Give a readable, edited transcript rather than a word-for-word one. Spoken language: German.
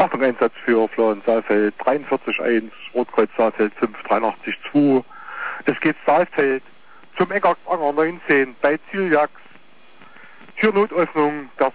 Achtung-Einsatz für Flohen Saalfeld 43-1, Rotkreuz Saalfeld 583-2. Es geht Saalfeld zum Eckartanger 19 bei Zieljax. Türnotöffnung, der